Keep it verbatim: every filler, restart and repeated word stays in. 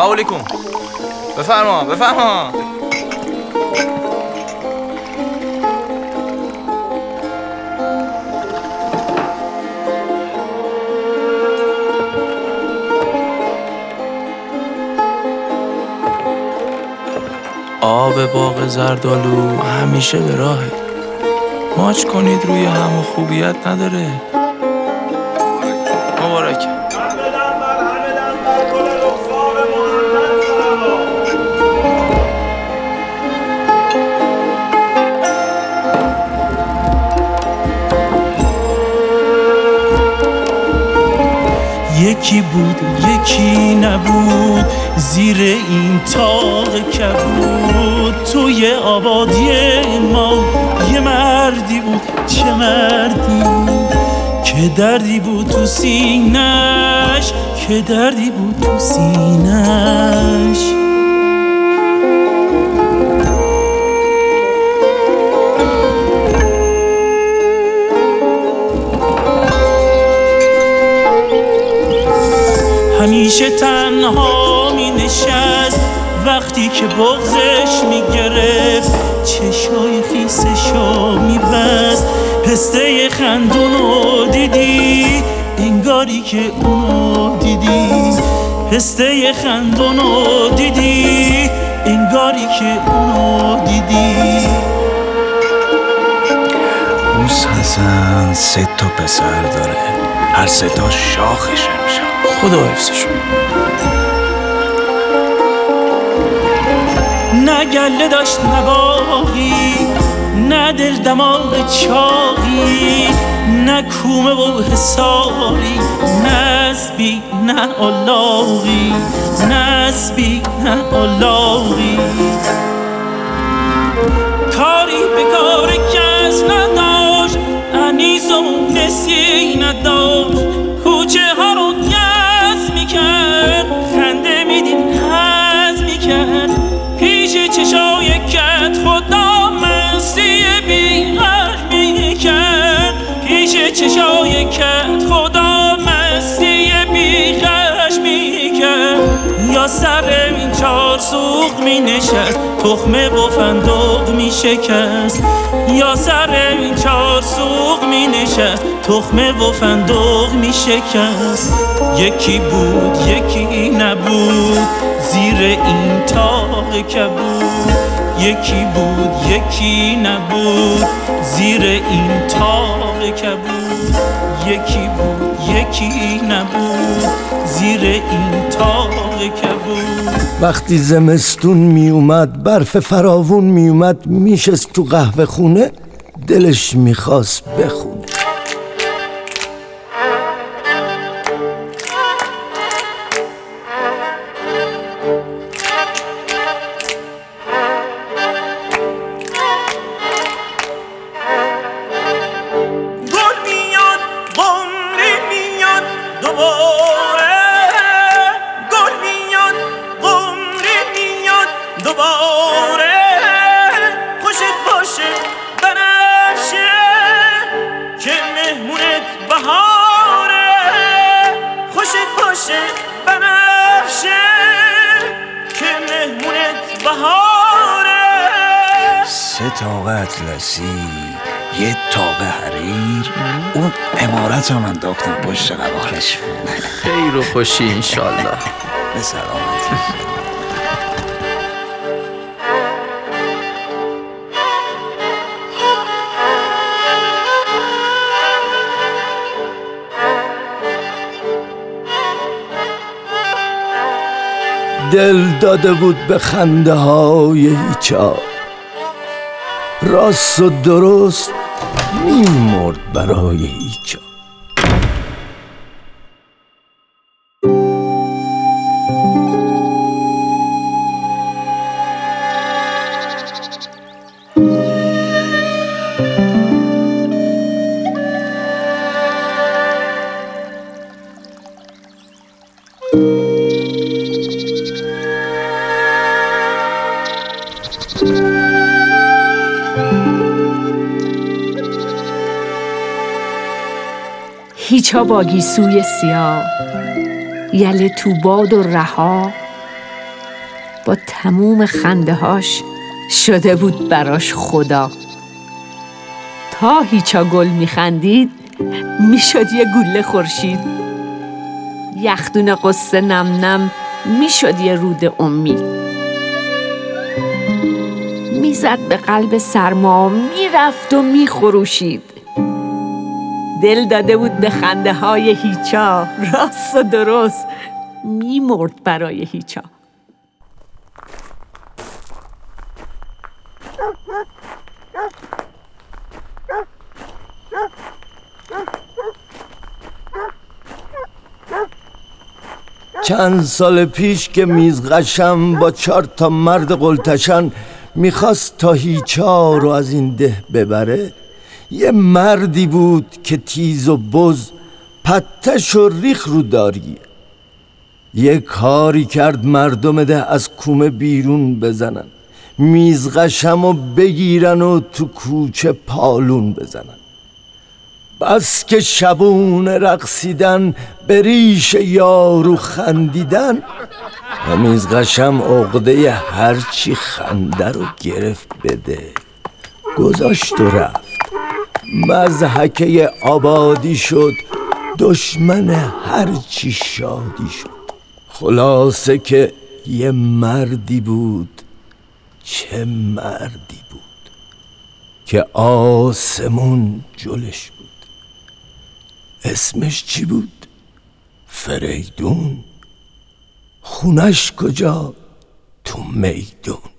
سلام علیکم. بفرما بفرما. آب باغ زردالو همیشه به راهه. ماچ کنید روی هم و خوبیت نداره. مبارک. یکی بود یکی نبود زیر این تاق کبود. توی آبادی ما یه مردی بود، چه مردی که دردی بود تو سینش، که دردی بود تو سینش. همیشه تنها می نشست وقتی که بغضش می گرفت، چشای خیسشو می بست. پسته خندونو دیدی انگاری که اونو دیدی، پسته خندونو دیدی انگاری که اونو دیدی. موس حسن سه تا پسر داره، هر سه تا شاخش میشه. خدا حفظشون. نه گله داشت نه باقی، نه دل دماغ چاقی، نه کومه و حساری، نه اسبی نه الاغی، نه اسبی نه الاغی. کاری به کار کس نداشت، انیس و مونسی نداشت. کوچه ها رو گز میکرد، خنده میدید هز میکرد. پیش چشای کت خدا مستی بیغش میکرد، پیش چشای کت خدا مستی بیغش میکرد. یا سر این چار سوق می نشست، تخمه و فندق می شکست. یا سر این چار سوق می نشست، تخمه و فندق می شکست. یکی بود یکی نبود زیر این تاق کبود. یکی بود یکی نبود زیر این تاق کبود. یکی بود یکی نبود زیر این تاق کبود. وقتی زمستون می اومد برف فراوون می اومد، میشست تو قهوه خونه دلش میخواست بخونه. سه تاق اطلسی، یه تاق حریر، اون امارت هم انداختم پشت قبالش. خیر و خوشی انشالله. به سلامت. دل داده بود به خنده های هیچا، راست و درست میمرد برای هیچا. هیچا با گیسوی سیاه، یله تو باد و رها، تموم خنده هاش شده بود براش خدا. تا هیچا گل میخندید میشد یه گوله خورشید. یخدون قصه نم نم میشد یه رود امید. میزد به قلب سرما، میرفت و میخروشید. دل داده بود به خنده های هیچا، راست و درست میمرد برای هیچا. چند سال پیش که میزغشم با چهار تا مرد قلتشن میخواست تا هیچا رو از این ده ببره، یه مردی بود که تیز و بز پتش و ریخ رو داریه. یه کاری کرد مردم ده از کومه بیرون بزنن، میزغشم و بگیرن و تو کوچه پالون بزنن. بس که شبونه رقصیدن، به ریش یارو خندیدن، و میزغشم عقده هرچی خنده رو گرفت بده، گذاشت و رفت. مضحکه آبادی شد، دشمن هرچی شادی شد. خلاصه که یه مردی بود، چه مردی بود که آسمون جلش بود. اسمش چی بود؟ فریدون. خونش کجا؟ تو میدون.